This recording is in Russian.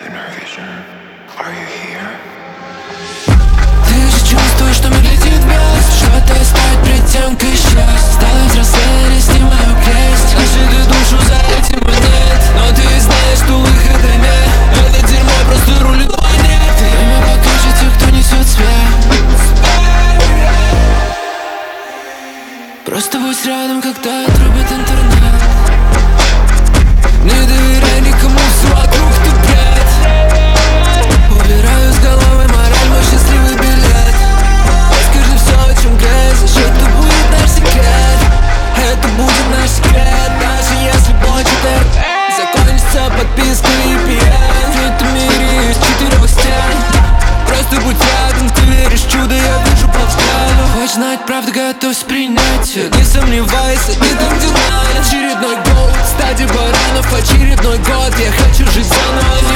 Ты же чувствуешь, что мир летит вверх, что-то стоит перед тем, как исчез. Стала взрослее, снимаю крест. Нашли ты душу за этим и нет, но ты знаешь, что выхода нет. Это дерьмо просто рулит войне. Время покажет тех, кто несет свет. Просто будь рядом, когда отрубит интернет. Не доверяй никому, все вокруг ты бред. Убираю с головы мораль, мой счастливый билет. Скажи все, о чем грязь, что это будет наш секрет. Это будет наш секрет, даже если будет это закончится подписка VPN. В этом мире из 4 стен. Просто будь рядом, ты веришь в чудо, я вижу по взгляду. Хочешь знать правду, готовься принять. Не сомневайся, ты там где надо. Очередной год, стадия баранов, очередной год. Я хочу жить заново.